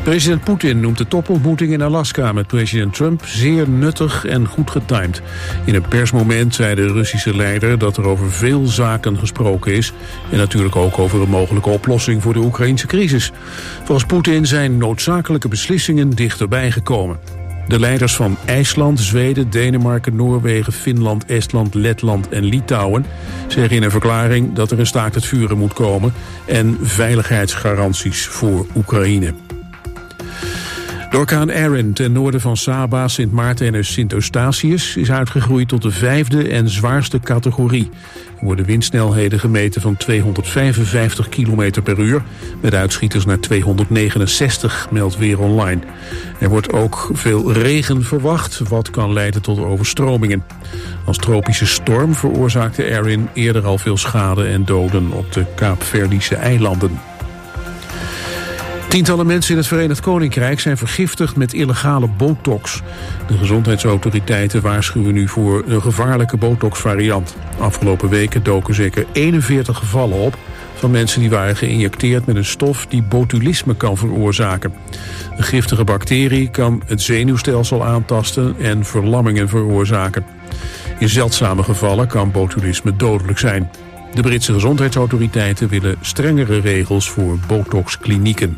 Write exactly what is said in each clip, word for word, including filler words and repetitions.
President Poetin noemt de topontmoeting in Alaska met president Trump zeer nuttig en goed getimed. In een persmoment zei de Russische leider dat er over veel zaken gesproken is en natuurlijk ook over een mogelijke oplossing voor de Oekraïnse crisis. Volgens Poetin zijn noodzakelijke beslissingen dichterbij gekomen. De leiders van IJsland, Zweden, Denemarken, Noorwegen, Finland, Estland, Letland en Litouwen zeggen in een verklaring dat er een staakt het vuren moet komen en veiligheidsgaranties voor Oekraïne. De orkaan Erin ten noorden van Saba, Sint Maarten en Sint Eustatius is uitgegroeid tot de vijfde en zwaarste categorie. Er worden windsnelheden gemeten van tweehonderdvijfenvijftig kilometer per uur, met uitschieters naar tweehonderdnegenenzestig, meldt Weer Online. Er wordt ook veel regen verwacht, wat kan leiden tot overstromingen. Als tropische storm veroorzaakte Erin eerder al veel schade en doden op de Kaapverdische eilanden. Tientallen mensen in het Verenigd Koninkrijk zijn vergiftigd met illegale botox. De gezondheidsautoriteiten waarschuwen nu voor een gevaarlijke botox-variant. Afgelopen weken doken zeker eenenveertig gevallen op van mensen die waren geïnjecteerd met een stof die botulisme kan veroorzaken. Een giftige bacterie kan het zenuwstelsel aantasten en verlammingen veroorzaken. In zeldzame gevallen kan botulisme dodelijk zijn. De Britse gezondheidsautoriteiten willen strengere regels voor botoxklinieken.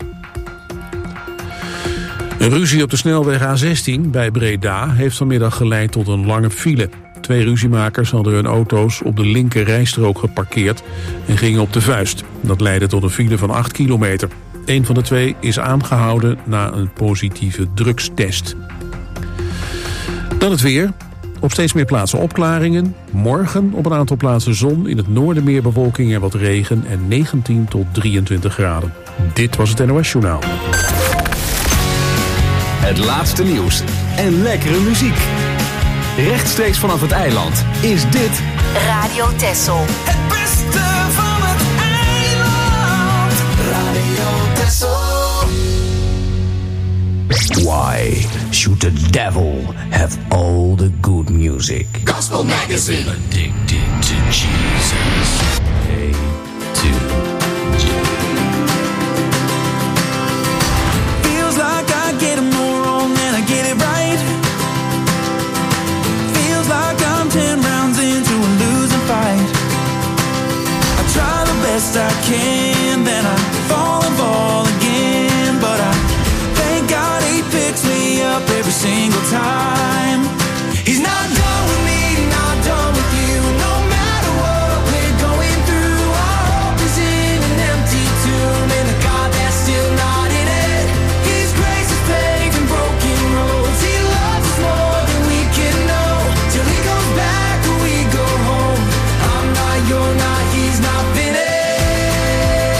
Een ruzie op de snelweg A zestien bij Breda heeft vanmiddag geleid tot een lange file. Twee ruziemakers hadden hun auto's op de linker rijstrook geparkeerd en gingen op de vuist. Dat leidde tot een file van acht kilometer. Een van de twee is aangehouden na een positieve drugstest. Dan het weer. Op steeds meer plaatsen opklaringen. Morgen op een aantal plaatsen zon. In het noorden meer bewolking en wat regen. En negentien tot drieëntwintig graden. Dit was het N O S Journaal. Het laatste nieuws en lekkere muziek. Rechtstreeks vanaf het eiland is dit Radio Texel. Het beste van het eiland. Radio Texel. Why should the devil have all the good music? Gospel Magazine. Addicted to Jesus. A to G. Feels like I get it more wrong than I get it right. Feels like I'm ten rounds into a losing fight. I try the best I can, then I fall and fall again. But I thank God he picks me up every single time. He's not done with me, not done with you. No matter what we're going through, our hope is in an empty tomb. And the God that's still not in it, His grace is paving broken roads. He loves us more than we can know. Till He goes back or we go home. I'm not, you're not, He's not finished.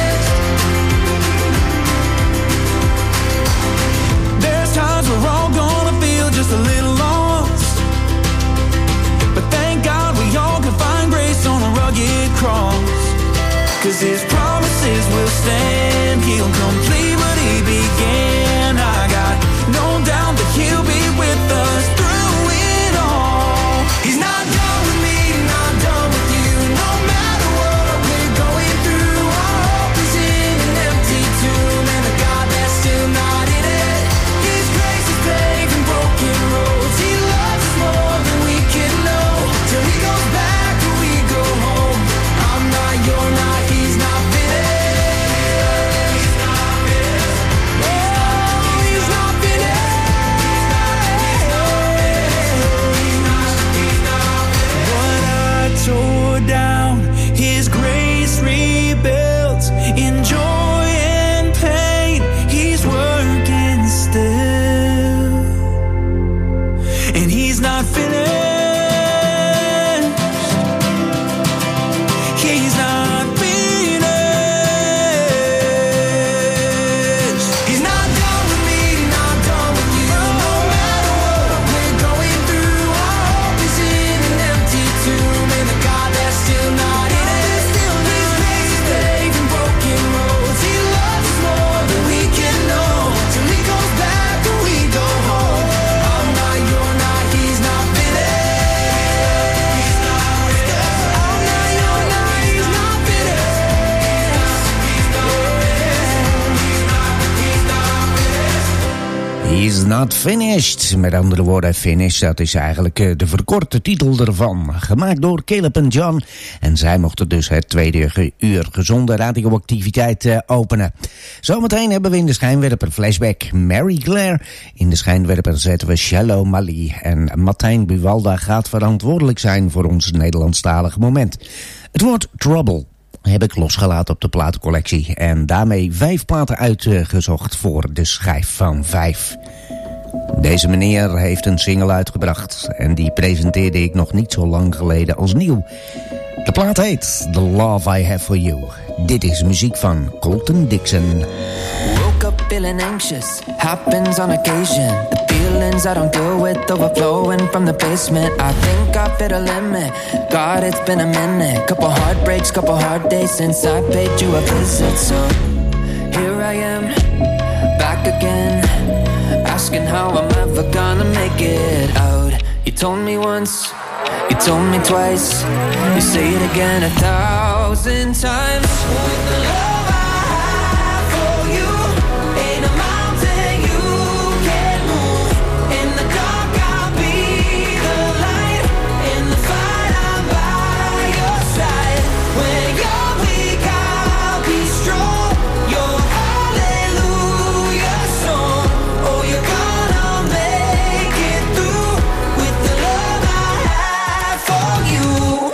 He's not finished. Met andere woorden, finish, dat is eigenlijk de verkorte titel ervan. Gemaakt door Caleb en John. En zij mochten dus het tweede uur gezonde radioactiviteit uh, openen. Zometeen hebben we in de schijnwerper flashback Mary Claire. In de schijnwerper zetten we Shallow Mali. En Martijn Buwalda gaat verantwoordelijk zijn voor ons Nederlandstalige moment. Het woord Trouble heb ik losgelaten op de platencollectie. En daarmee vijf platen uitgezocht voor de schijf van vijf. Deze meneer heeft een single uitgebracht. En die presenteerde ik nog niet zo lang geleden als nieuw. De plaat heet The Love I Have For You. Dit is muziek van Colton Dixon. Woke up feeling anxious, happens on occasion. The feelings I don't deal with overflowing from the basement. I think I've hit a limit, God it's been a minute. Couple heartbreaks, couple hard days since I paid you a visit. So here I am, back again, asking how I'm ever gonna make it out. You told me once, you told me twice, you say it again a thousand times. With the love I have for you, ain't a mountain you can't move. In the dark I'll be the light, in the fight I'm by your side. When you're weak I'll be strong, your hallelujah song. Oh, you're gonna make it through with the love I have for you.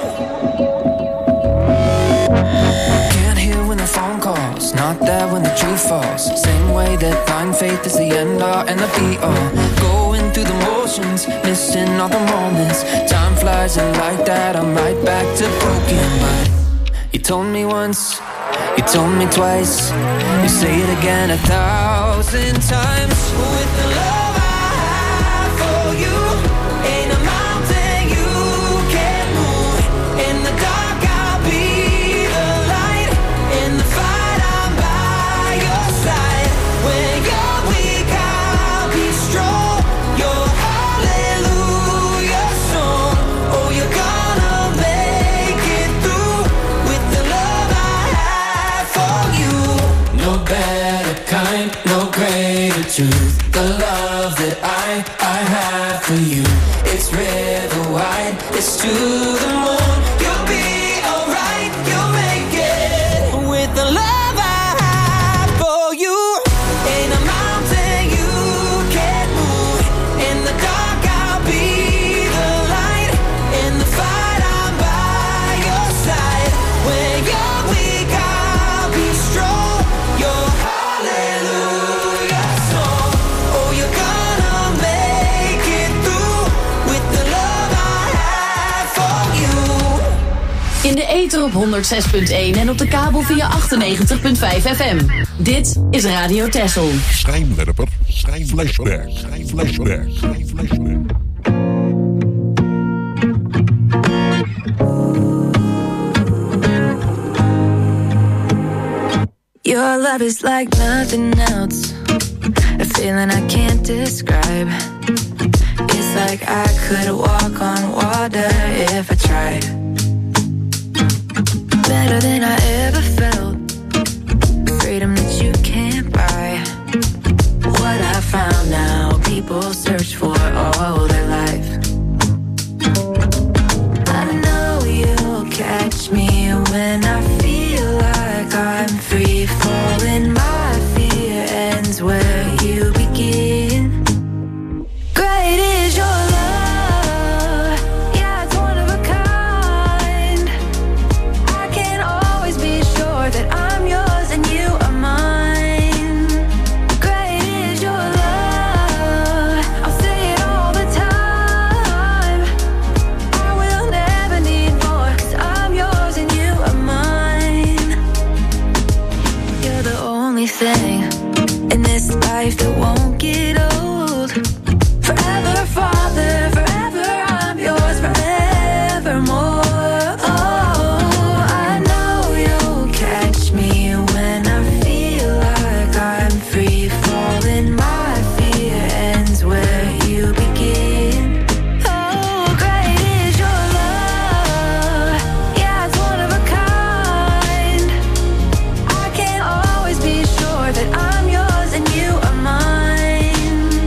Can't hear when the phone calls, not there when the tree falls. Same way that blind faith is the end all and the be all. Going through the motions, missing all the moments. Time flies and like that I'm right back to broken. But you told me once, you told me twice, you say it again a thousand times. With the love I have for you, ain't a mountain you can't move. In the dark I'll be the light, in the fight I'm by your side. When you're weak I'll be strong, your hallelujah song. Oh, you're gonna make it through with the love I have for you. No better kind, no greater truth. The love that I, I have for you. It's river wide, it's to the moon. You'll be alright, you'll make it. With the love I have for you, ain't a mountain you can't move. In the dark I'll be the light, in the fight I'm by your side. When you're weak I'll be strong, your hallelujah song. Oh, you're gonna make it through with the love I have for you. In de ether op honderd zes punt één en op de kabel via achtennegentig punt vijf F M. Dit is Radio Texel. Schijnwerper, schijnflashback, schijnflashback, schijnflashback. Your love is like nothing else, a feeling I can't describe. It's like I could walk on water if I tried. Better than I ever felt, freedom that you can't buy. What I found now, people search for all their life. I know you'll catch me when I feel like I'm free falling. My fear ends where you begin. Great is your love, yeah, it's one of a kind. I can always be sure that I'm yours and you are mine. Great is your love, I'll say it all the time. I will never need more, 'cause I'm yours and you are mine. You're the only thing in this life that won't get old. Forever, Father, forever I'm yours, forevermore. Oh, I know you'll catch me when I feel like I'm free falling. My fear ends where you begin. Oh, great is your love, yeah, it's one of a kind. I can always be sure that I'm yours and you are mine.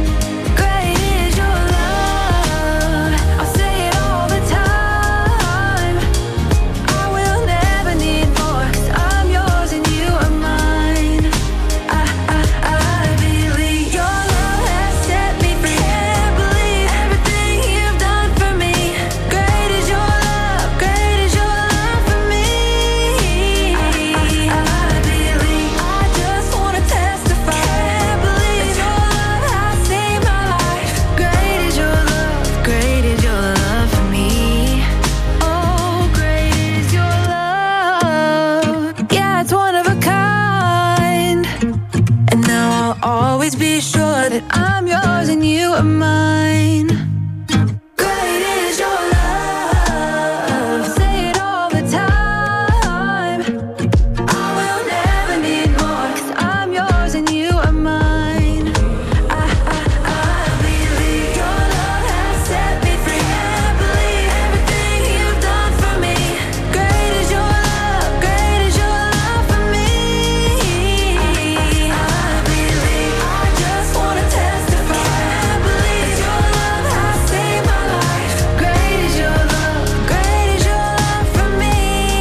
sure that I'm yours and you are mine. Great is your love, say it all the time. I will never need more, 'cause I'm yours and you are mine. I, I, I believe your love has set me free. I believe everything you've done for me. Great is your love, great is your love for me. I, I, I believe, I just wanna testify. I believe your love has saved my life. Great is your love, great is your love for me.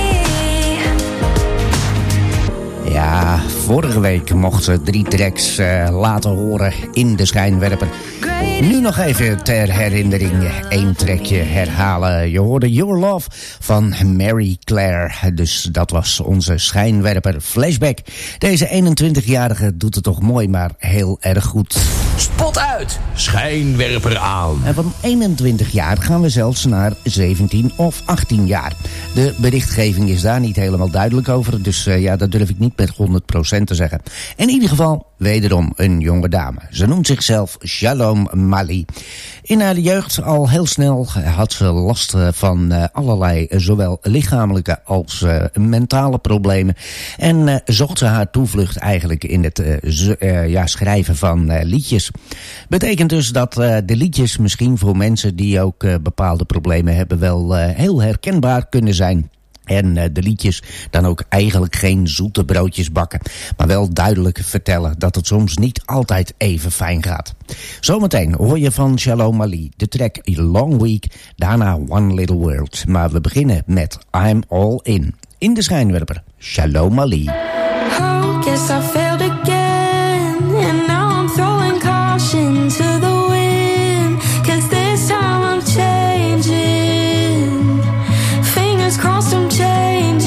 Ja, vorige week mochten ze drie tracks uh, laten horen in de schijnwerper. Nu nog even ter herinnering één trekje herhalen. Je hoorde Your Love van Mary Claire. Dus dat was onze schijnwerper flashback. Deze eenentwintigjarige doet het toch mooi, maar heel erg goed. Spot uit, schijnwerper aan. En van eenentwintig jaar gaan we zelfs naar zeventien of achttien jaar. De berichtgeving is daar niet helemaal duidelijk over. Dus uh, ja, dat durf ik niet met honderd procent te zeggen. In ieder geval wederom een jonge dame. Ze noemt zichzelf Shalom Mali. In haar jeugd al heel snel had ze last van uh, allerlei uh, zowel lichamelijke als uh, mentale problemen. En uh, zocht ze haar toevlucht eigenlijk in het uh, z- uh, ja, schrijven van uh, liedjes. Betekent dus dat uh, de liedjes misschien voor mensen die ook uh, bepaalde problemen hebben wel uh, heel herkenbaar kunnen zijn. En uh, de liedjes dan ook eigenlijk geen zoete broodjes bakken. Maar wel duidelijk vertellen dat het soms niet altijd even fijn gaat. Zometeen hoor je van Shalom Ali de track Long Week. Daarna One Little World. Maar we beginnen met I'm All In. In de schijnwerper, Shalom Ali. Oh, guess I failed again. And now I'm throwing caution to the wind. 'Cause this time I'm changing. Fingers crossed I'm changing.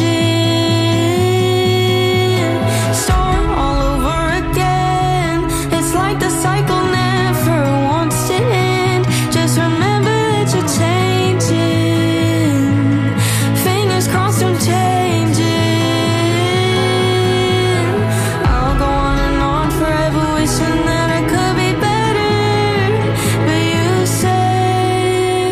Start all over again. It's like the cycle never wants to end. Just remember that you're changing. Fingers crossed I'm changing. I'll go on and on forever wishing that I could be better. But you say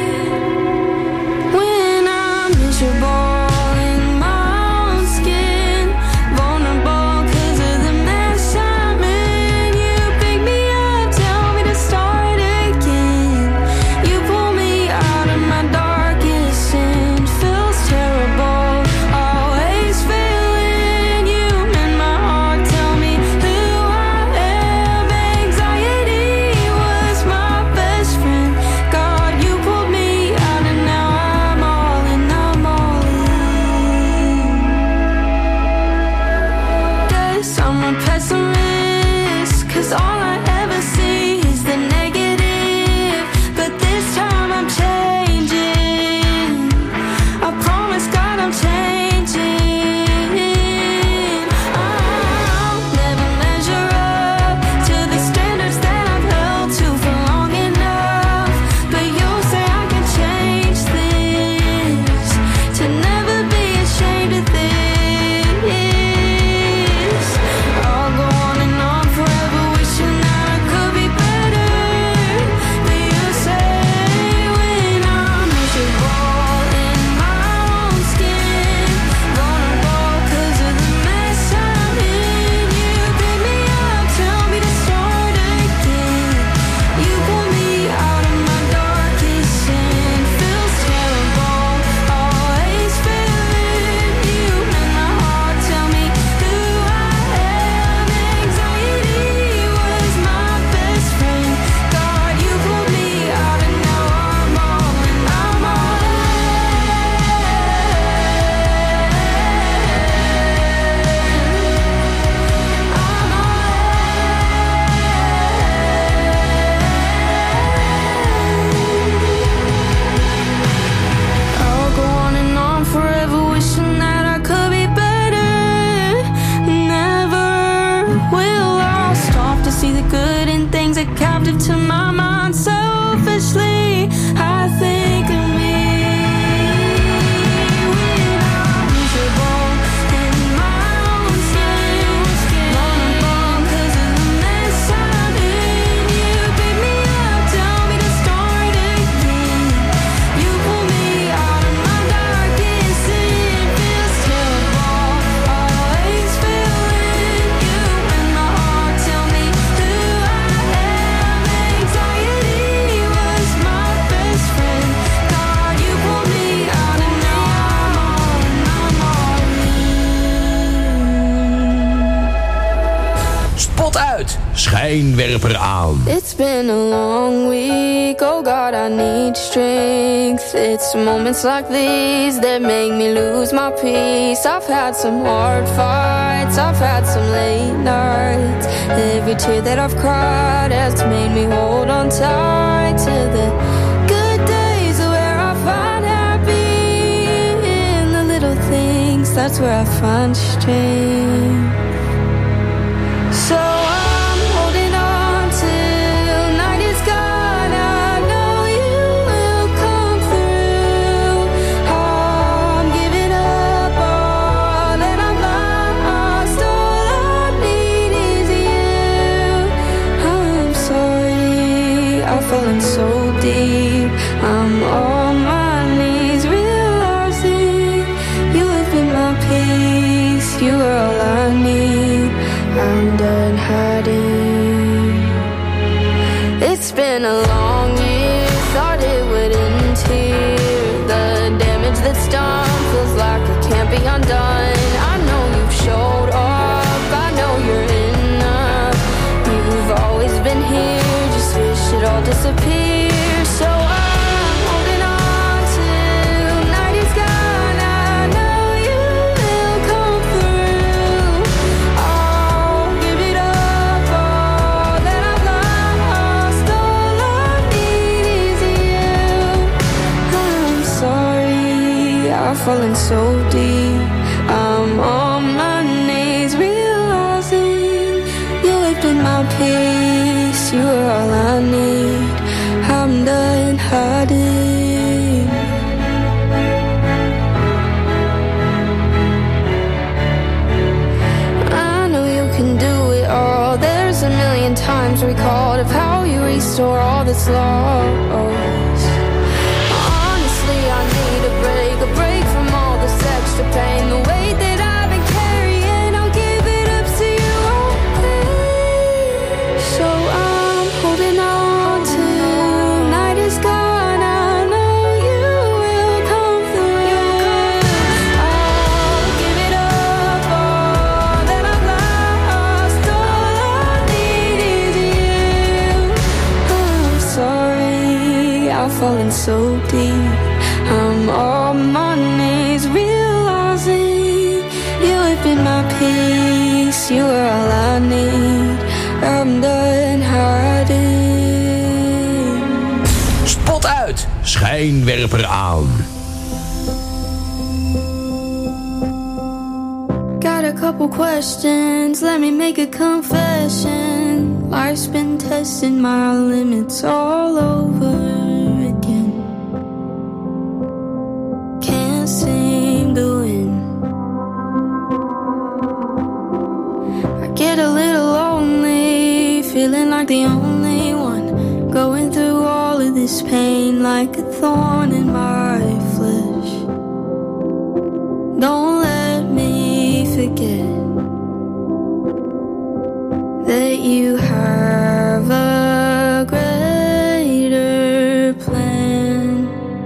when I'm miserable in my own skin, vulnerable 'cause of the mess I'm in, you pick me up, tell me to start again. You pull me out of my darkest sin. Feels terrible, always failing. You in my heart, tell me who I am. Anxiety was my best friend. God, you pulled me out and now I'm all in, I'm all in. Guess I'm a pessimist, 'cause all I ever see is the negative. But this time I'm changing. I promise God I'm changing. I'll never measure up to the standards that I've held to for long enough. But you'll say I can change this, to never be ashamed of this. I'll go on and on forever wishing that I could be better. But you say when I'm miserable in my own skin, vulnerable 'cause of the mess I'm in, you pick me up, tell me to start again. You pull me out of my darkest sin. Feels terrible, always failing. You in my heart, tell me who I am. Anxiety was my best friend. God, you pulled me out and now I'm all in, I'm all in. I'm all in. I'll go on and on forever wishing that I could be better. Never will I stop to see the good in things that captive to my mind. Selfishly, I think of me when I'm miserable in my own skin, vulnerable 'cause of the mess I'm in. schijnwerper aan. It's been a long week, oh God, I need strength. It's moments like these that make me lose my peace. I've had some hard fights, I've had some late nights. Every tear that I've cried has made me hold on tight to the good days where I find happy in the little things. That's where I find strength. So I'm holding on till night is gone. I know you will come through. I'm giving up all that I've lost. All I need is you. I'm sorry, I've fallen so deep. I'm on my knees realizing you have been my peace. You are all I need. I'm done hiding. It's been a long year, thought it would end here. The damage that's done feels like it can't be undone. I know you've showed up, I know you're enough. You've always been here, just wish it all disappeared. So I'm holding on till night is gone. I know you will come through. I'll give it up, all that I've lost. All I need is you. I'm sorry, I've fallen so deep. I'm on my knees realizing you have been my peace. You are all I need. I'm done hiding. I know you can do it all. There's a million times recalled of how you restore all that's lost. Honestly, I need a break, a break from all this extra pain. The weight that I've been carrying, I'll give it up to you, okay? So I'm holding on till night is gone. I know you will come through. I'll give it up, all that I've lost. All I need is you. I'm sorry, I've fallen so deep. I'm on my knees realizing you have been my peace. You are all I need. I'm done hiding. Spot uit, schijnwerper aan. Got a couple questions, let me make a confession. Life's been testing my limits all over again. Can't seem to win. I get a little lonely, feeling like the only one, going through all of this pain like a thorn in my flesh. Don't let me forget that you have a greater plan.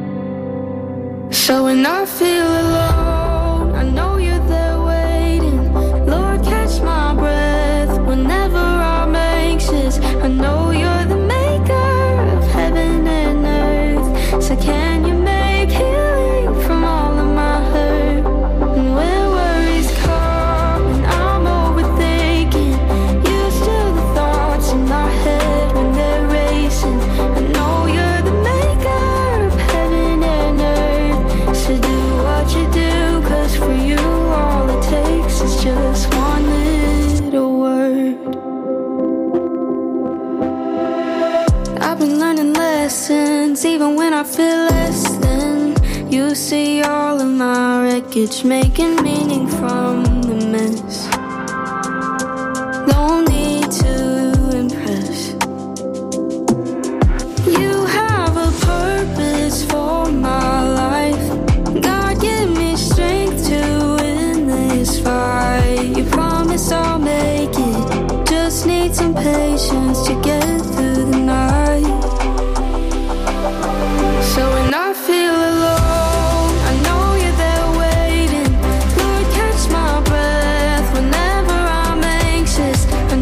So when I feel alone, I know you're there waiting. Lord, catch my breath whenever I'm anxious. I know you're the maker of heaven and earth. So can you make healing from all of my hurt? And where worries come and I'm overthinking, you still the thoughts in my head when they're racing. I know you're the maker of heaven and earth. So do what you do, cause for you all it takes is just one little word. I've been learning lessons even when I feel less than. You see all of my wreckage, making meaning from the mess. Don't need to impress. You have a purpose for my life. God, give me strength to win this fight. You promise I'll make it. Just need some patience to get through the night. So when I feel alone, I know you're there waiting. Lord, catch my breath whenever I'm anxious. I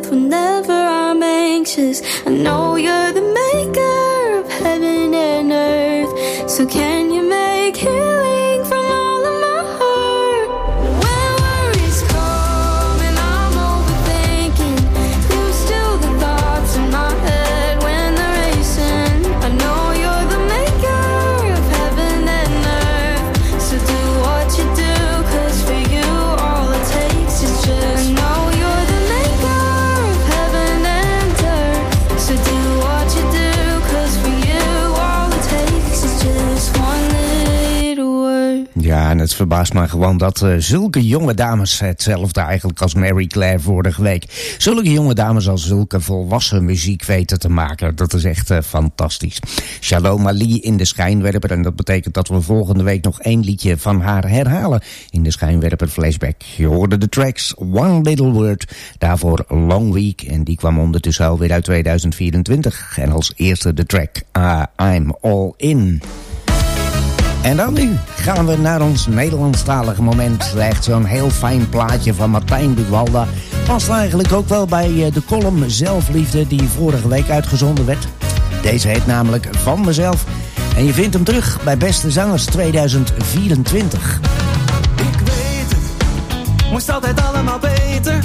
yourself whenever I'm anxious. I know you're the maker of heaven and earth. So can you make healing from all of my hurt? When worries come and I'm overthinking, you still the thoughts in my head when they're racing. I know you're the maker of heaven and earth. So do what you do, 'cause for you all it takes is just. I know you're the maker of heaven and earth. So do what you do, 'cause for you all it takes is just one little word. Ja, en het verbaast me gewoon dat uh, zulke jonge dames, hetzelfde eigenlijk als Mary Claire vorige week, zulke jonge dames als zulke volwassen muziek weten te maken. Dat is echt uh, fantastisch. Shalom Ali in de Schijnwerper, en dat betekent dat we volgende week nog één liedje van haar herhalen in de Schijnwerper Flashback. Je hoorde de tracks One Little Word, daarvoor Long Week, en die kwam ondertussen alweer uit tweeduizend vierentwintig. En als eerste de track uh, I'm All In. En dan nu gaan we naar ons Nederlandstalige moment. Echt zo'n heel fijn plaatje van Martijn Buwalda. Past eigenlijk ook wel bij de column Zelfliefde die vorige week uitgezonden werd. Deze heet namelijk Van Mezelf. En je vindt hem terug bij Beste Zangers tweeduizend vierentwintig. Ik weet het, moest altijd allemaal beter.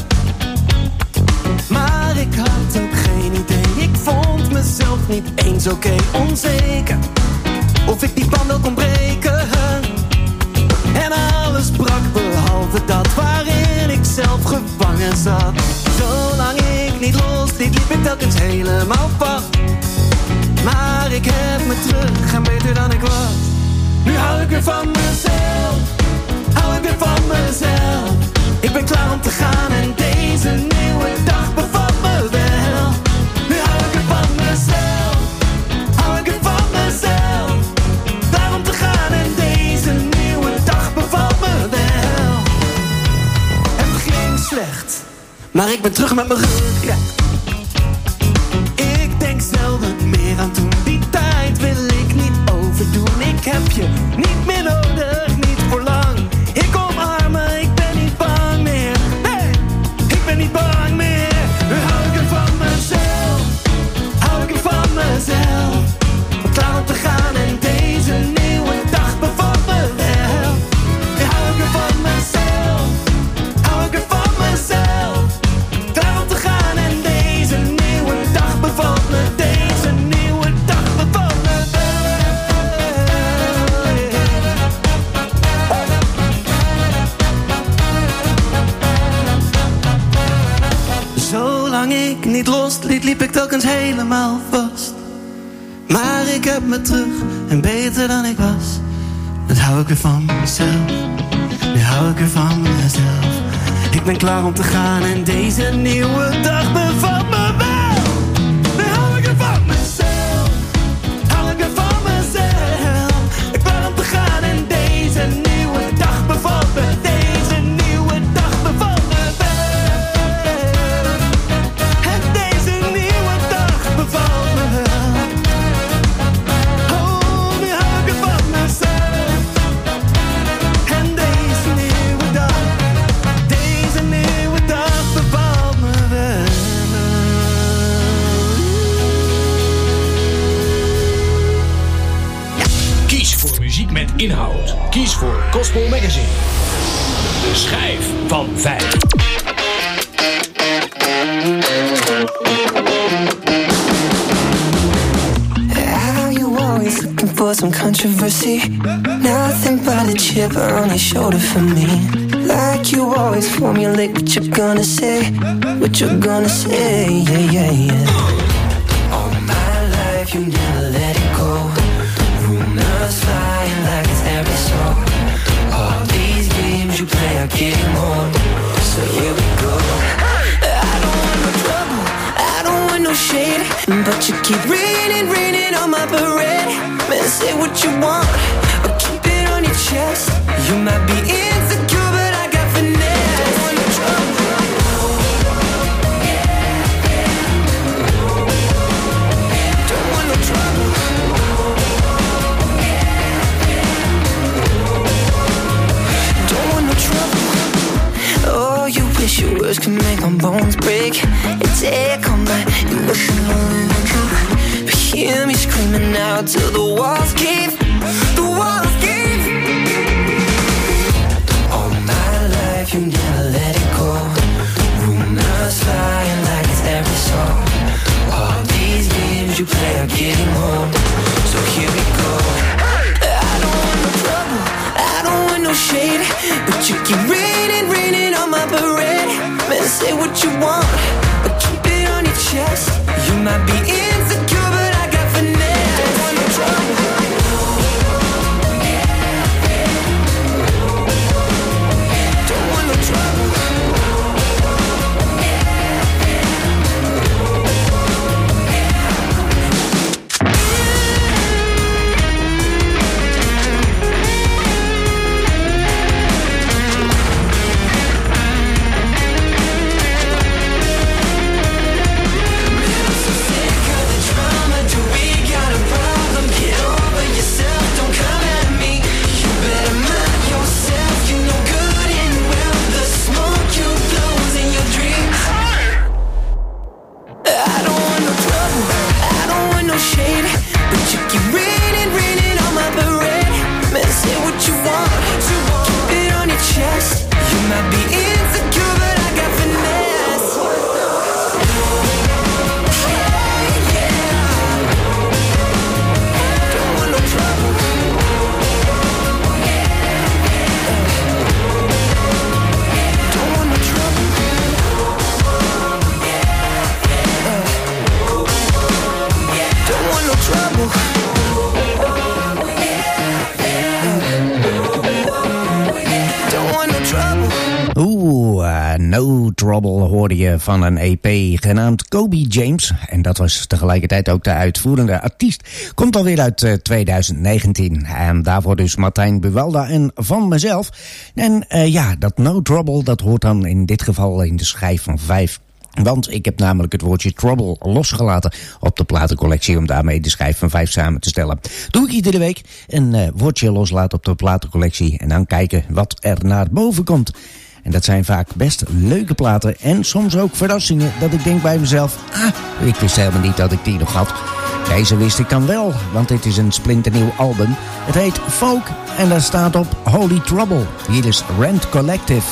Maar ik had ook geen idee. Ik vond mezelf niet eens oké, okay, onzeker. Of ik die band wel kon breken. En alles brak behalve dat waarin ik zelf gevangen zat. Zolang ik niet losliet, liep ik telkens helemaal vast. Maar ik heb me terug en beter dan ik was. Nu hou ik weer van mezelf. Hou ik weer van mezelf. Ik ben klaar om te gaan en deze nieuwe dag bevalt me wel. Nu hou ik weer van mezelf. Hou ik weer van mezelf. Klaar om te gaan en deze nieuwe dag bevalt me wel. Het ging slecht, maar ik ben terug met mijn rug. Ja. Ik denk zelden meer aan toen. Die tijd wil ik niet overdoen. Ik heb je niet meer nodig, niet voor lang. Ik omarmen, ik ben niet bang meer. Nee, ik ben niet bang meer. Nu hou ik er van mezelf. Hou ik er van mezelf. Om klaar om te gaan en deze nieuwe dag bevalt me wel. Nu hou ik er van mezelf. Hou ik er van mezelf. Klaar om te gaan en deze nieuwe dag bevalt me. Deze nieuwe dag bevalt me wel. Zolang ik niet losliet, liep ik telkens helemaal vast. Maar ik heb me terug en beter dan ik was. Dat hou ik weer van mezelf. Nu hou ik weer van mezelf. Ik ben klaar om te gaan en deze nieuwe dag bevalt me wel. Nu hou ik er van mezelf. Hou ik er van mezelf. Ik ben klaar om te gaan en deze nieuwe dag bevalt me. Deze nieuwe dag bevalt me wel. En deze nieuwe dag bevalt me wel. Oh, nu hou ik er van mezelf. En deze nieuwe dag, deze nieuwe dag bevalt me wel. Kies voor muziek met inhoud. Kies voor Gospel Magazine. De schijf van vijf. How you always looking for some controversy? Nothing but a chip on your shoulder for me. Like you always formulate what you're gonna say. What you're gonna say, yeah, yeah, yeah. All my life you never let it go. Rumors flying like it's every song. All these games you play are getting old. So here we go. I don't want no trouble, I don't want no shade, but you keep raining, raining on my parade. Man, say what you want, but keep it on your chest. You might be insecure, but I got finesse. Don't want no trouble. Don't want no trouble. Don't want no trouble. Oh, you wish your words could make my bones break and take on my emotional energy. But hear me screaming out till the walls cave, the walls cave. All my life you never let it go. Rumors flying like it's every song. All these games you play are getting home. So here we go. I don't want no trouble, I don't want no shade, but you keep raining, raining on my parade. Man, say what you want, but keep it on your chest. You might be insecure, but I got finesse. Don't want no trouble. Don't want no trouble. No Trouble hoorde je van een E P genaamd Kobe James. En dat was tegelijkertijd ook de uitvoerende artiest. Komt alweer uit uh, twintig negentien. En daarvoor dus Martijn Buwalda en van mezelf. En uh, ja, dat No Trouble, dat hoort dan in dit geval in de schijf van vijf. Want ik heb namelijk het woordje trouble losgelaten op de platencollectie om daarmee de schijf van vijf samen te stellen. Doe ik iedere week een uh, woordje loslaten op de platencollectie en dan kijken wat er naar boven komt. En dat zijn vaak best leuke platen en soms ook verrassingen dat ik denk bij mezelf, ah, ik wist helemaal niet dat ik die nog had. Deze wist ik dan wel, want dit is een splinternieuw album. Het heet Folk en daar staat op Holy Trouble. Hier is Rent Collective.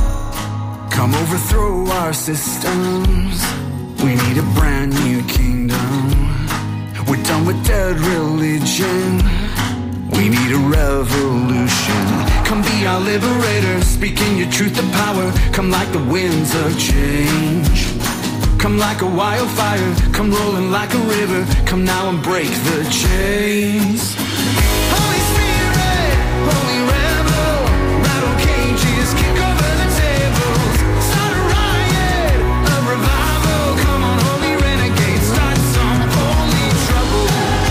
Come overthrow our systems. We need a brand new kingdom. We're done with dead religion. We need a revolution. Come be our liberator, speaking your truth to power. Come like the winds of change. Come like a wildfire, come rolling like a river. Come now and break the chains. Holy Spirit, holy rebel, rattle cages, kick over the tables. Start a riot, a revival. Come on, holy renegade, start some holy trouble.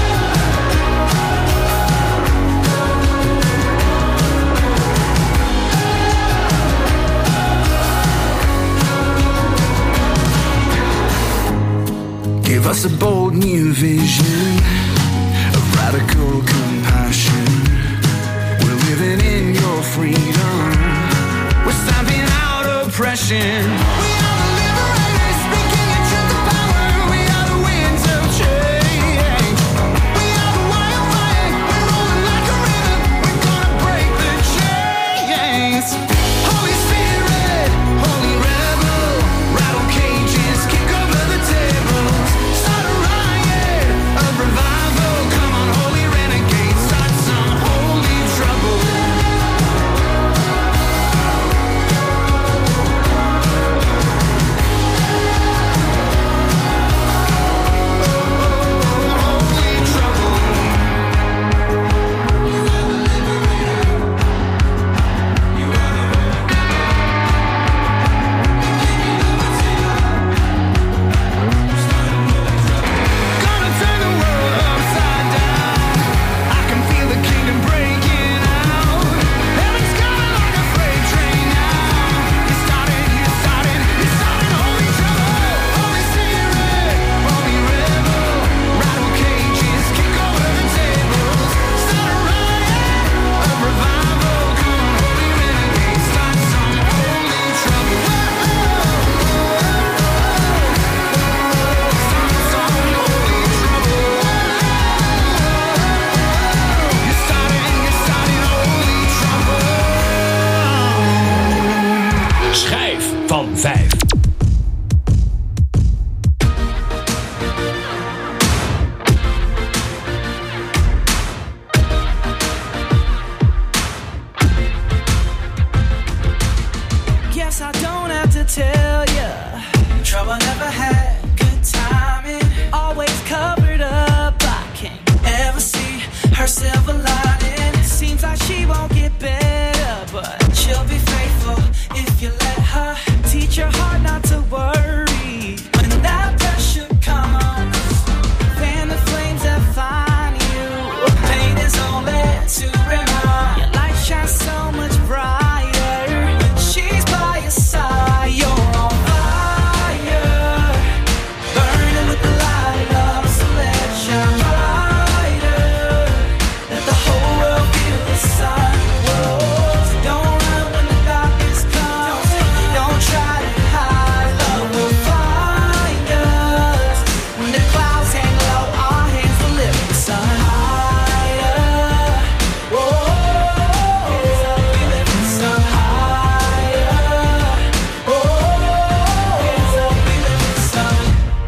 Give us a bold new vision, a radical compassion. We're living in your freedom. We're stamping out oppression. We are the liberators, speaking your truth to power. We are the winds of change. We are the wildfire, we're rolling like a river. We're gonna break the chains. Holy Spirit, holy rebel, rattle cages, kick over the tables. Revival, come on, holy renegade, start some holy trouble. Trouble never had good timing. Always covered up. I can't ever see her silver lining. Seems like she won't get better, but she'll be faithful if you let her. Teach your heart not to worry when that pressure comes. Fan the flames that find you. Pain is only to remind. Your light shines so much brighter when she's by your side. You're on fire, burning with the light of love. So let it shine brighter. Let the whole world feel the sun. Whoa. So don't run when the darkness comes. Don't try to hide. Love will find us. When the clouds hang low, our hands will lift the sun higher. Whoa. We lift the sun higher. Whoa. We lift the sun.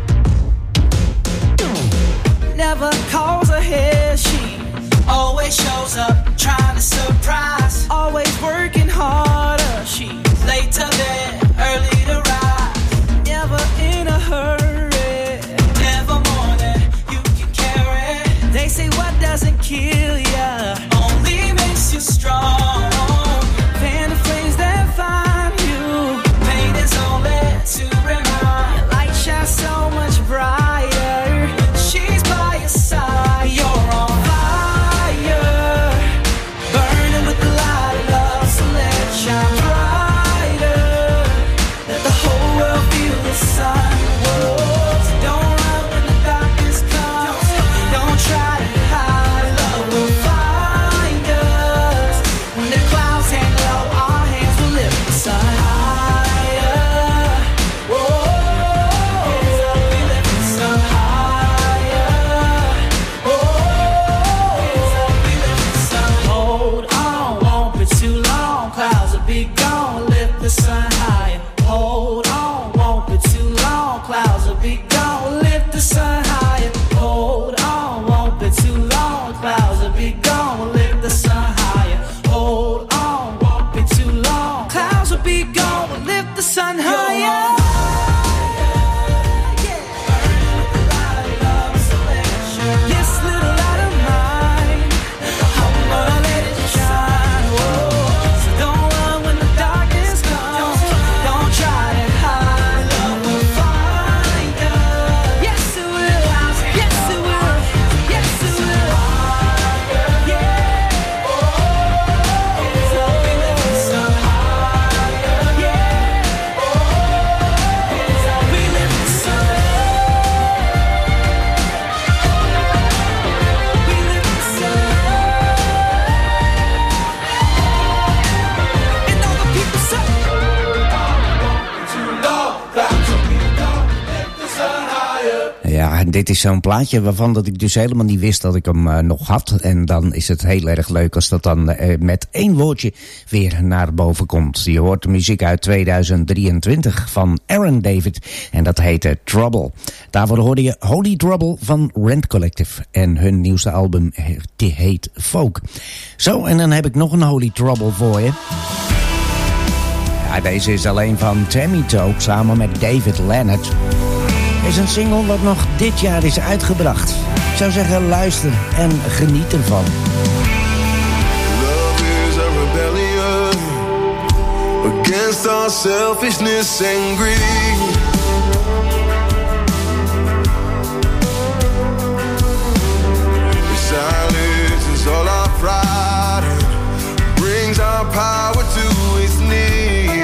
Never calls ahead, she always shows up, trying to surprise. Always working harder, she's late to bed, early to rise. Never in a hurry, never more than you can carry. They say what doesn't kill ya only makes you strong. Fan the flames that find you. Pain is only to remind. Your light shines so much brighter when she's by your side. You're on fire, burning with the light of love. So let it shine brighter. Let the whole world feel the sun. Whoa. So don't run when the darkness comes. Don't try to hide. Love will find us. When the clouds hang low, our hands will lift the sun higher. Whoa. We lift the sun higher. Whoa. We lift the sun. Hold on, won't be too long. Clouds will be gone. Lift the sun higher. Hold on, won't be too long. Clouds will be gone. Lift the sun higher. Hold on, won't be too long. Clouds will be gone. Lift the sun higher. Hold on, won't be too long. Clouds will be gone. Lift the sun higher. This little light of mine, I'm gonna let it shine. Whoa. So don't run when the darkness comes. Don't try to hide. Love will find us. Yes it will. Yes it will. Yes it will. Yeah. So we lift the sun higher. Yeah. So we lift the sun. We lift the sun. And all the people say, Ja, en dit is zo'n plaatje waarvan dat ik dus helemaal niet wist dat ik hem uh, nog had. En dan is het heel erg leuk als dat dan uh, met één woordje weer naar boven komt. Je hoort de muziek uit tweeduizend drieëntwintig van Aaron David en dat heette Trouble. Daarvoor hoorde je Holy Trouble van Rent Collective en hun nieuwste album die heet Folk. Zo, en dan heb ik nog een Holy Trouble voor je. Ja, deze is alleen van Tammy Toe samen met David Leonard. Is een single wat nog dit jaar is uitgebracht. Ik zou zeggen, luister en geniet ervan. Love is a rebellion against our selfishness and greed. Silence is all our pride and brings our power to its knees.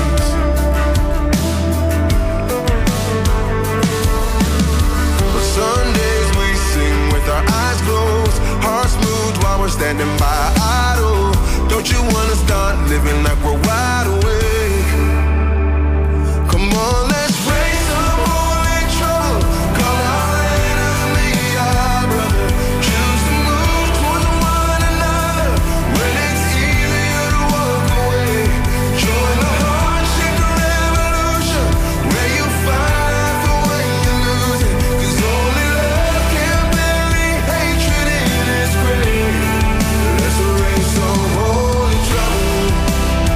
Sundays we sing with our eyes closed, hearts moved while we're standing by idle. Don't you wanna start living like we're wide awake? Come on, let's raise some holy trouble. Call our enemy our brother. Choose to move towards one another when it's easier to walk away. Join the heart-shaker revolution where you find life for when you lose it. 'Cause only love can bury hatred in its grave. Let's raise some holy trouble.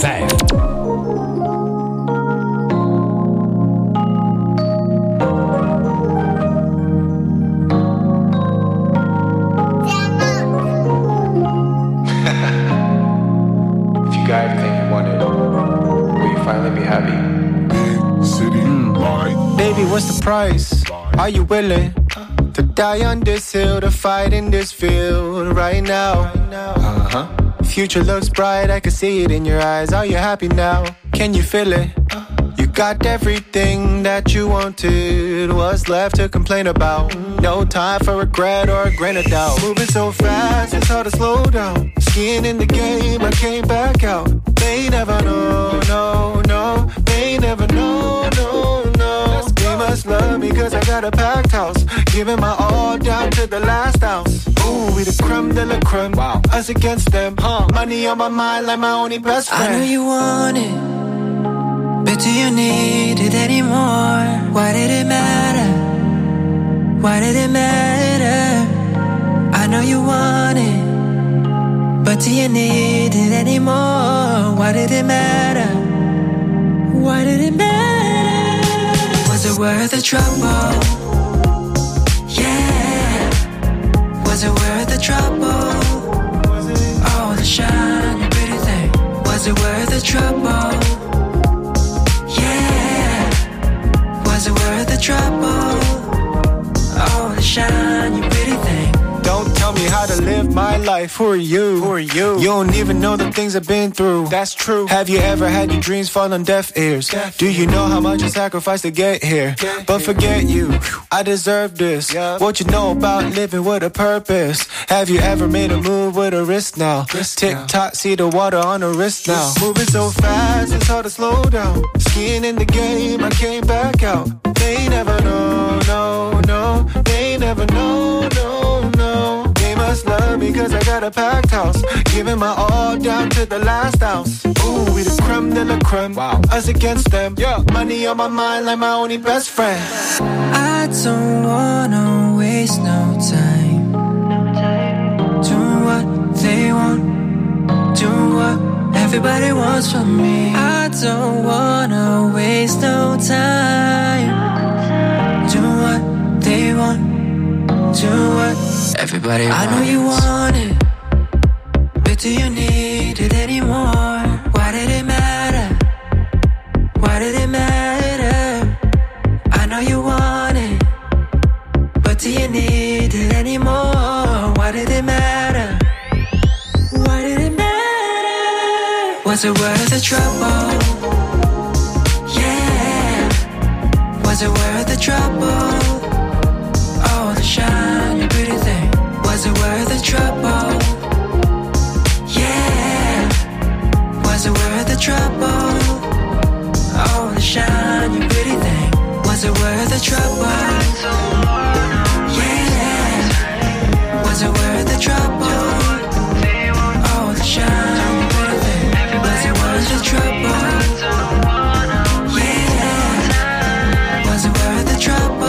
vijf. Baby, what's the price? Are you willing to die on this hill, to fight in this field right now? Uh-huh. Future looks bright, I can see it in your eyes. Are you happy now? Can you feel it? You got everything that you wanted. What's left to complain about? No time for regret or a grain of doubt. Moving so fast, it's hard to slow down. Skiing in the game, I came back out. They never know, no, no. They never know, no, no. They must love me cause I got a packed house. Giving my all down to the last ounce. Ooh, we the creme de la creme. Wow. Us against them, huh? Money on my mind like my only best friend. I know you want it, but do you need it anymore? Why did it matter? Why did it matter? I know you want it, but do you need it anymore? Why did it matter? Why did it matter? Was it worth the trouble? Yeah. Was it worth the trouble? Oh, the shiny pretty thing. Was it worth the trouble? Was it worth the trouble? Oh, the shiny pretty thing. Don't tell me how to live my life. Who are you? Who are you? You don't even know the things I've been through. That's true. Have you ever had your dreams fall on deaf ears? Deaf Do you know how much I sacrificed to get here? Get but here. Forget you, I deserve this. Yep. What you know about living with a purpose? Have you ever made a move with a wrist now? Tick tock, see the water on the wrist now. Moving so fast, it's hard to slow down. Skiing in the game, I came back out. They never know, no, no. They never know, no, no. They must love me cause I got a packed house. Giving my all down to the last ounce. Ooh, we the creme de la creme. Wow. Us against them. Yeah. Money on my mind like my only best friend. I don't wanna waste no time. Do what they want. Do what everybody wants from me. I don't wanna waste no time. Do what they want. Do what everybody wants. I know you want it, but do you need it anymore? Why did it matter? Why did it matter? I know you want it, but do you need it anymore? Why did it matter? Why did it matter? Was it worth the trouble? Yeah. Was it worth the trouble? Oh, the shiny pretty thing. Was it worth the trouble? Yeah. Was it worth the trouble? Oh, the shiny pretty thing. Was it worth the trouble? Yeah. Was it worth the trouble? Oh, the shiny pretty thing. Was it worth the trouble? Yeah. Was it worth the trouble?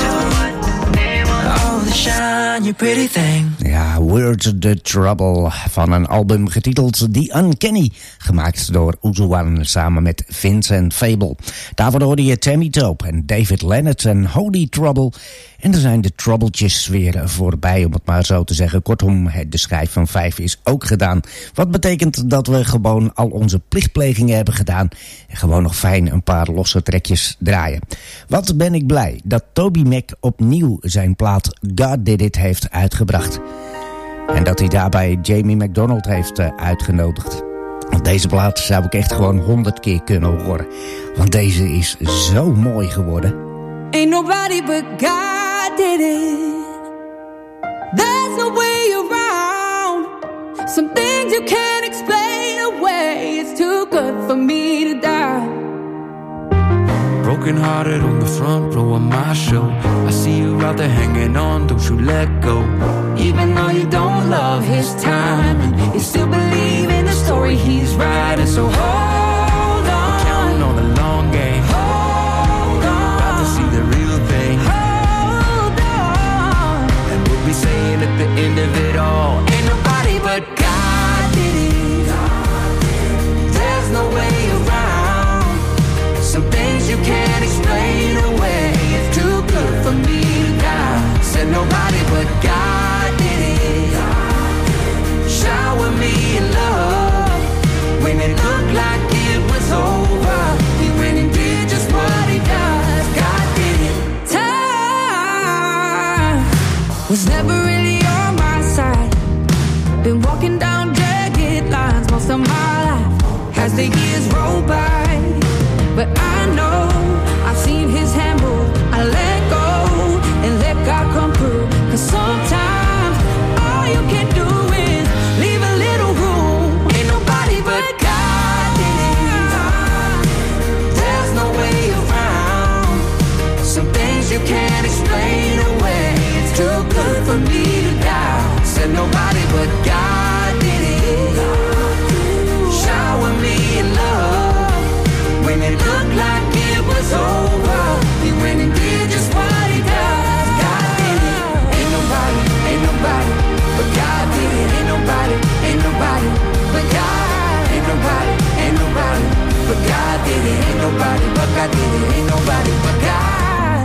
Shiny pretty thing. Ja, Worth the Trouble van een album getiteld The Uncanny, gemaakt door Uzuwan samen met Vincent Fable. Daarvoor hoorde je Tammy Tope en David Leonard en Holy Trouble. En er zijn de troubletjes weer voorbij, om het maar zo te zeggen. Kortom, de schijf van vijf is ook gedaan. Wat betekent dat we gewoon al onze plichtplegingen hebben gedaan en gewoon nog fijn een paar losse trekjes draaien. Wat ben ik blij dat Toby Mac opnieuw zijn plaat God Did It heeft uitgebracht. En dat hij daarbij Jamie McDonald heeft uh, uitgenodigd. Want deze plaat zou ik echt gewoon honderd keer kunnen horen. Want deze is zo mooi geworden. Ain't nobody but God did it. There's no way around. Some things you can't explain away. It's too good for me to die. Broken hearted on the front row of my show. I see you out there hanging on, don't you let go. Even though you don't love his time, and you still believe in the story he's writing. So hold on, we're counting on the long game. Hold on, about to see the real thing. Hold on, and we'll be saying at the end of it all, ain't nobody but God did it. There's no way did it, ain't nobody but God did it, ain't nobody but God.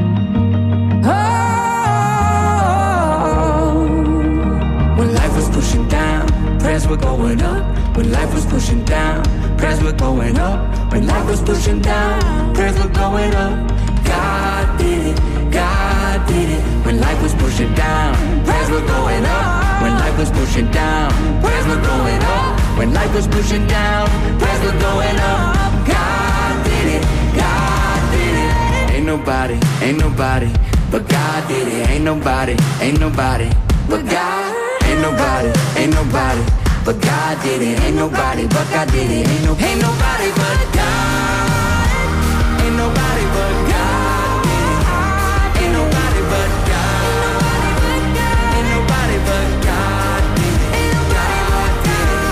Oh, when life was pushing down, prayers were going up. When life was pushing down, prayers were going up. When life was pushing down, prayers were going up. God did it, God did it. When life was pushing down, prayers were going up. When life was pushing down, prayers were going up. When life was pushing down, prayers were going up. God did it, God did it. Ain't nobody, ain't nobody, but God did it. Ain't nobody, ain't nobody, but God. Ain't nobody, ain't nobody, but God did it. Ain't nobody, but God did it. Ain't no, ain't nobody but God. Ain't nobody but God did it. Ain't nobody but God. Ain't nobody but God did it. God did it.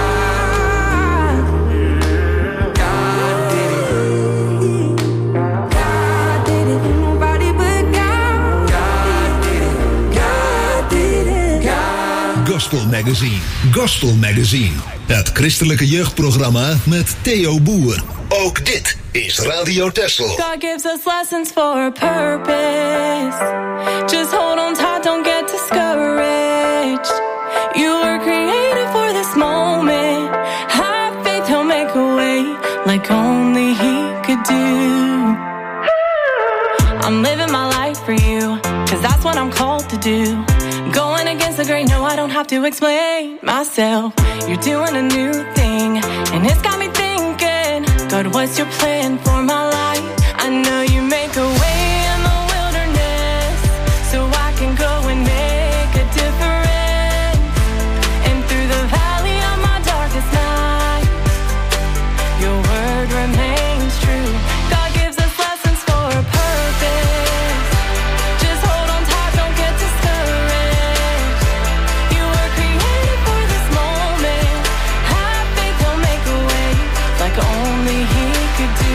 God. God did it. God did it. Ain't nobody but God. God did it. God did it. God. Gospel Magazine. Gospel Magazine. Het christelijke jeugdprogramma met Theo Boer. Ook dit is Radio Texel. God gives us lessons for a purpose. Just hold on tight, don't get discouraged. You were created for this moment. Have faith, he'll make a way like only he could do. I'm living my life for you, cause that's what I'm called to do. Going against the grain, no, I don't have to explain myself. You're doing a new thing, and it's got me thinking, God, what's your plan for my life? I know you make a way in the wilderness, so I can go and make a difference. And through the valley of my darkest night, your word remains true. God gives us lessons for a purpose. Just hold on tight, don't get discouraged. You were created for this moment. Have faith, he'll make a way like only he could do.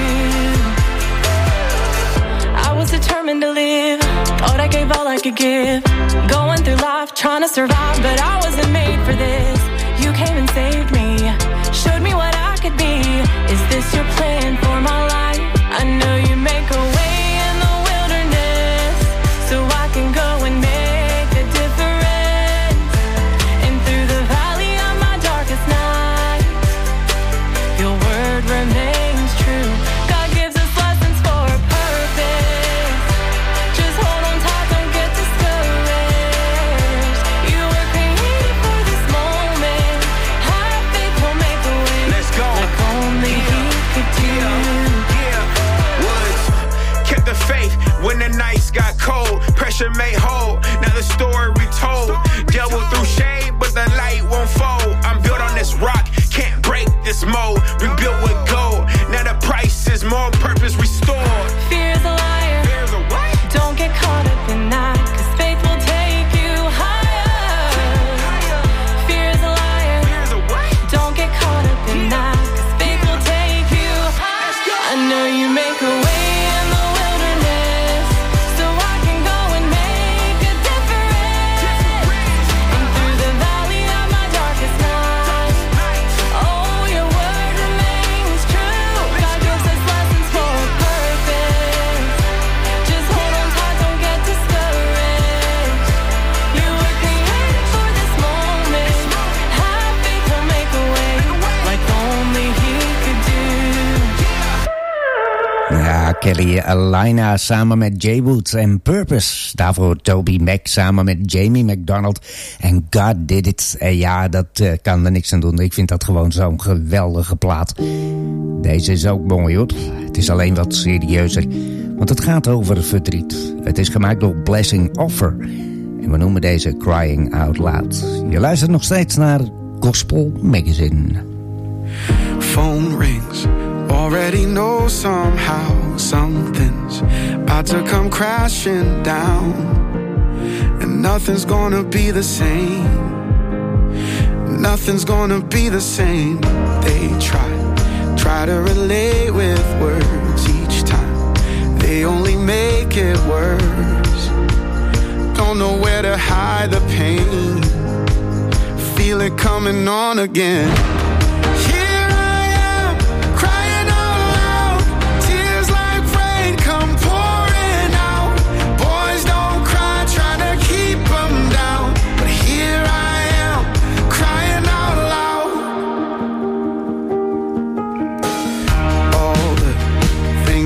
I was determined to live, thought I gave all I could give. Going through life, trying to survive, but I wasn't made for this. You came and saved me, showed me what I could be. Is this your plan for my life? I know you make a way in the wilderness, so I can go and make a difference. And through the valley of my darkest night, your word remains true. God gives us lessons for a purpose. Just hold on tight, don't get discouraged. You were created for this moment. Have faith, he'll make a way. Let's go. Like only he could do. Yeah, Woods kept the faith when the nights got cold. Pressure made whole. Now the story retold. Devil through shade, but the light won't fold. I'm built on this rock, can't break this mold. We built with gold. Now the price is more, purpose restored. Fear is a liar. Fear's a what? Don't get caught up in that, cause faith will take you higher. Fear is a liar. Fear's a what? Don't get caught up in that, cause faith will take you higher. I know you make a way in the wilderness, so I can go and make a difference. And through the valley of my darkest night, oh, your word remains true. God gives us lessons for a purpose. Just hold on tight, don't get discouraged. You were created for this moment. Have faith, he'll make a way like only he could do. Ja, Kelly Alina samen met Jay Woods en Purpose. Daarvoor Toby Mac samen met Jamie McDonald en God Did It. En ja, dat uh, kan er niks aan doen. Ik vind dat gewoon zo'n geweldige plaat. Deze is ook mooi hoor. Het is alleen wat serieuzer, want het gaat over verdriet. Het is gemaakt door Blessing Offer. En we noemen deze Crying Out Loud. Je luistert nog steeds naar Gospel Magazine. Phone rings, already know somehow something's about to come crashing down, and nothing's gonna be the same. Nothing's gonna be the same. They try, try to relate with words each time. They only make it worse. Don't know where to hide the pain. Feel it coming on again. Here I am, crying out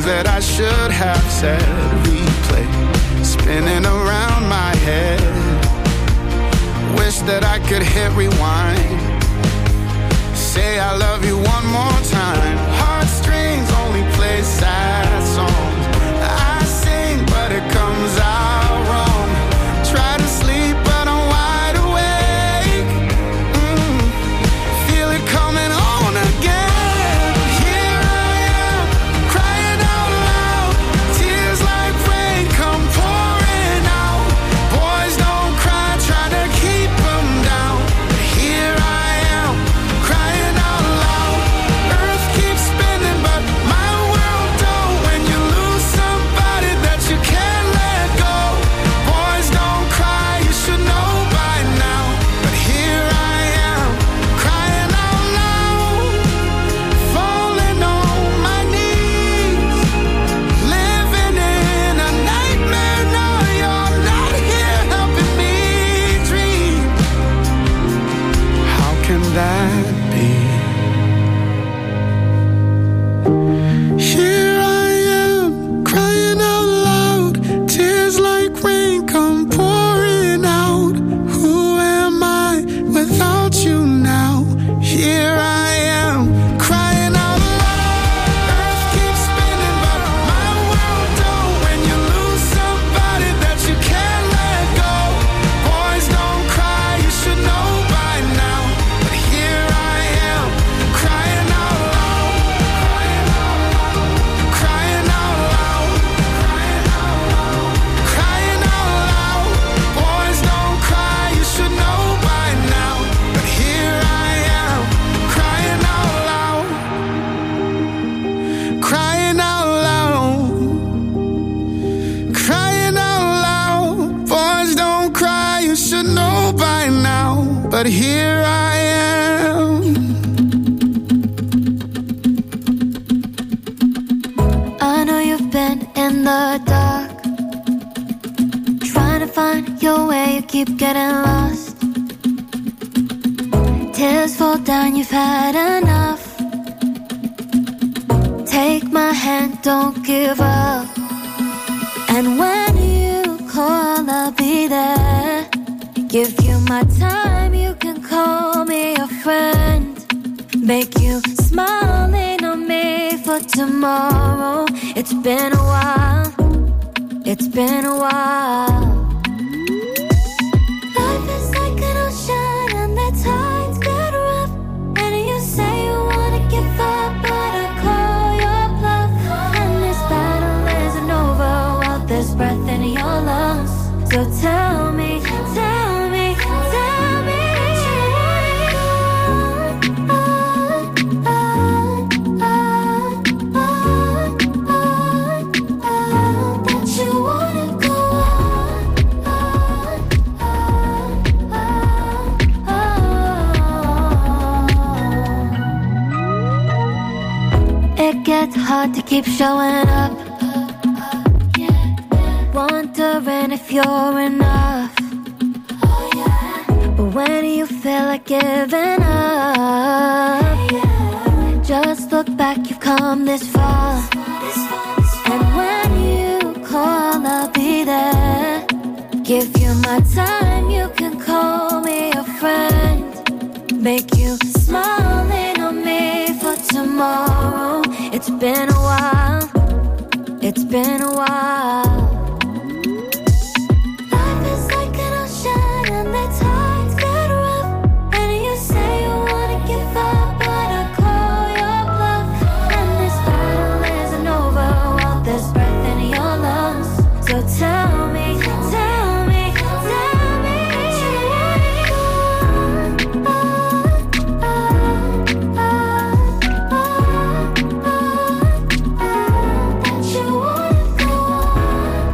that I should have said. Replay spinning around my head. Wish that I could hit rewind. Say I love you one more time. Heartstrings only play sad songs. I sing but it comes out wrong. Try to sleep but I'm wide awake. mm. Feel it coming on again. Here I am, crying out loud. Tears like rain come pouring out. Boys don't cry, try to keep them down. Here I am, crying out loud. Earth keeps spinning but my world don't. When you lose somebody that you can't let go. Boys don't cry, you should know by now. But here I am, crying out loud. Falling on my knees. Living in a nightmare, no, you're not here helping me dream. How can that be? Here I am, crying out loud. Tears like rain come pouring out. Who am I without you now? Here I am, crying out loud. Earth keeps spinning but my world don't. When you lose somebody that you can't let go. Boys don't cry, you should know by now. But here I am, crying out loud. Crying out loud. Crying out loud. Crying out loud. Boys don't cry, you should know by now. But here I am, crying out loud. Crying out loud. Crying out loud. Boys don't cry, you should know by now. But here I am. I know you've been in the dark, trying to find your way, you keep getting lost. Tears fall down, you've had enough. Take my hand, don't give up. And when you call, I'll be there. Give you my time, you can call me a friend. Make you smile, lean on me for tomorrow. It's been a while, it's been a while. Life is like an ocean and the tides get rough. And you say you wanna give up, but I call your bluff. And this battle isn't over while there's breath in your lungs. So tell me, tell me, tell me that you wanna go on, on, on, on, on, on. That you wanna go on, on, on, on. It gets hard to keep showing up. Wondering if you're enough. But when you feel like giving up, just look back, you've come this far. And when you call, I'll be there. Give you my time, you can call me a friend. Make you smile, lean on me for tomorrow. It's been a while, it's been a while. Tell me, tell me, tell me that you wanna go on, on, on, on, on, that you wanna go on.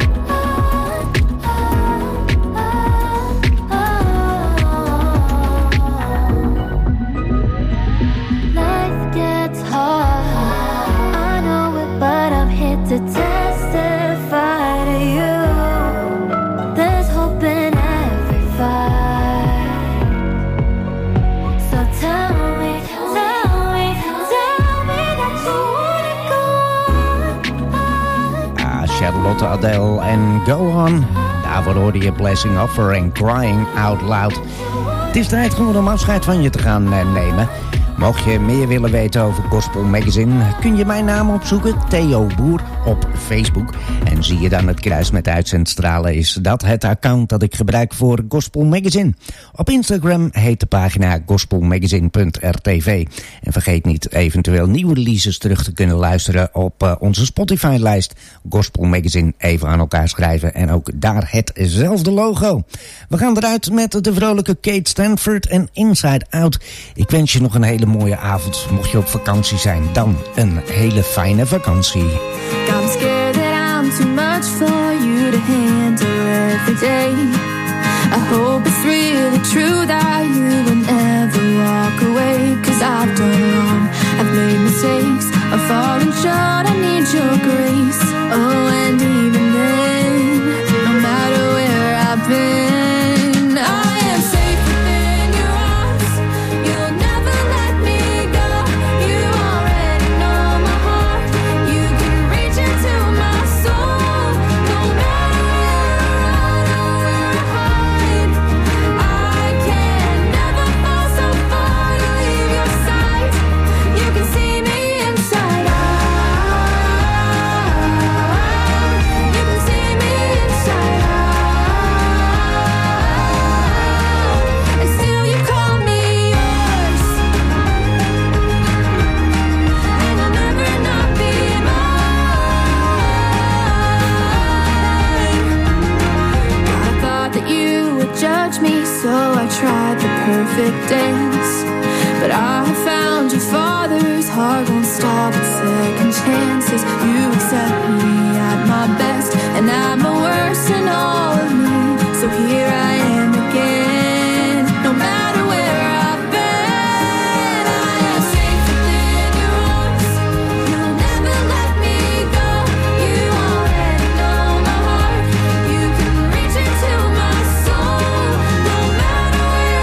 Charlotte Adele en Go On. Daarvoor hoorde je Blessing Offer en Crying Out Loud. Het is tijd gewoon om afscheid van je te gaan nemen. Mocht je meer willen weten over Gospel Magazine, kun je mijn naam opzoeken, Theo Boer, op Facebook. En zie je dan het kruis met uitzendstralen, is dat het account dat ik gebruik voor Gospel Magazine. Op Instagram heet de pagina gospelmagazine punt r t v. En vergeet niet eventueel nieuwe releases terug te kunnen luisteren op uh, onze Spotify-lijst. Gospel Magazine even aan elkaar schrijven en ook daar hetzelfde logo. We gaan eruit met de vrolijke Kate Stanford en Inside Out. Ik wens je nog een hele mooie avond. Mocht je op vakantie zijn, dan een hele fijne vakantie. I'm scared that I'm too much for you to handle every day. I hope it's really true that you will never walk away. Cause I've done wrong, I've made mistakes, I've fallen short, I need your grace. Oh, and even then, no matter where I've been, tried the perfect dance, but I found your father's heart won't stop at second chances. You accept me at my best, and I'm the worst in all of me. So here I am again, no matter where I've been. I am safe within your arms, you'll never let me go. You already know my heart, you can reach into my soul. No matter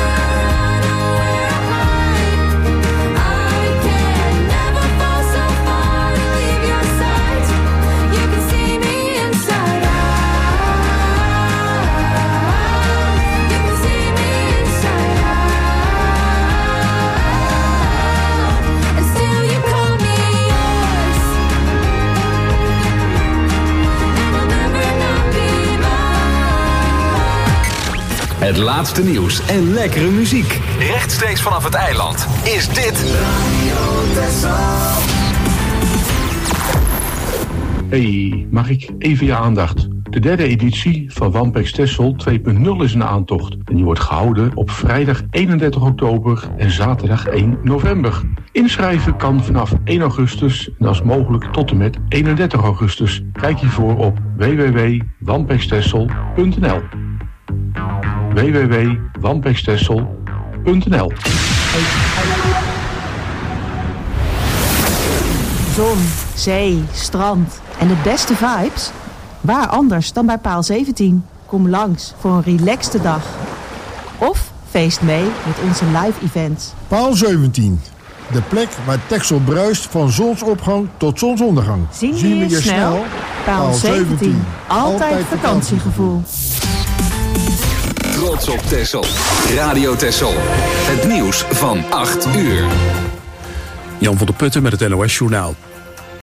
Het laatste nieuws en lekkere muziek. Rechtstreeks vanaf het eiland is dit Radio Texel. Hey, mag ik even je aandacht? De derde editie van Wampex Texel twee punt nul is een aantocht. En die wordt gehouden op vrijdag eenendertig oktober en zaterdag één november. Inschrijven kan vanaf één augustus en als mogelijk tot en met eenendertig augustus. Kijk hiervoor op w w w punt wampex texel punt n l. w w w punt wampex texel punt n l. Zon, zee, strand en de beste vibes? Waar anders dan bij Paal zeventien? Kom langs voor een relaxte dag. Of feest mee met onze live events. Paal zeventien. De plek waar Texel bruist van zonsopgang tot zonsondergang. Zien we je, je snel? snel? Paal zeventien. Altijd vakantiegevoel. Trots op Texel. Radio Texel. Het nieuws van acht uur. Jan van der Putten met het N O S Journaal.